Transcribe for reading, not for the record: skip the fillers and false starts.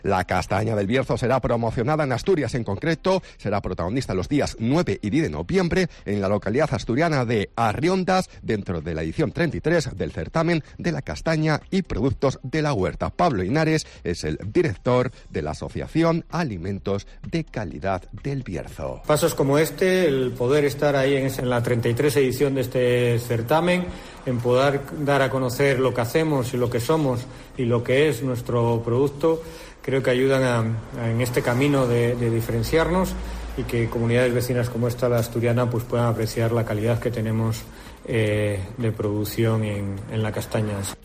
La castaña del Bierzo será promocionada en Asturias, en concreto será protagonista los días 9 y 10 de noviembre en la localidad asturiana de Arriondas, dentro de la edición 33 del certamen de la castaña y productos de la huerta. Pablo Linares es el director de la Asociación Alimentos de Calidad del Bierzo. Pasos como este, el poder estar ahí en la 33 edición de este certamen, en poder dar a conocer lo que hacemos y lo que somos y lo que es nuestro producto, creo que ayudan en este camino de diferenciarnos y que comunidades vecinas como esta, la asturiana, pues puedan apreciar la calidad que tenemos de producción en la castaña.